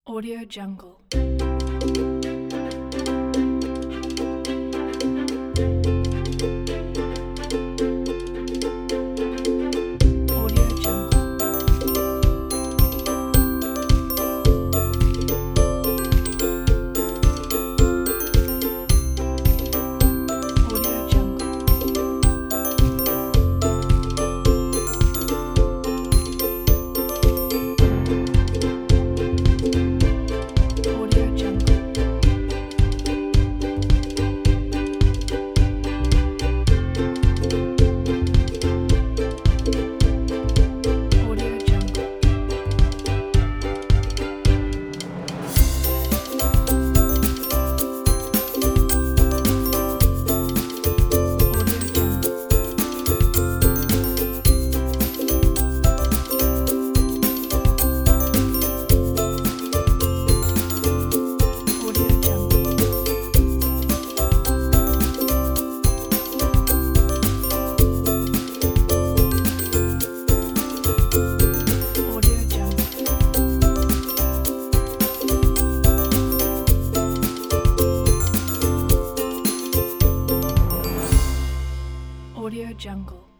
Audio Jungle. Audio Jungle. Audio Jungle. Audio Jungle. Audio Jungle. Audio Jungle. Audio Jungle. Audio Jungle. Audio Jungle.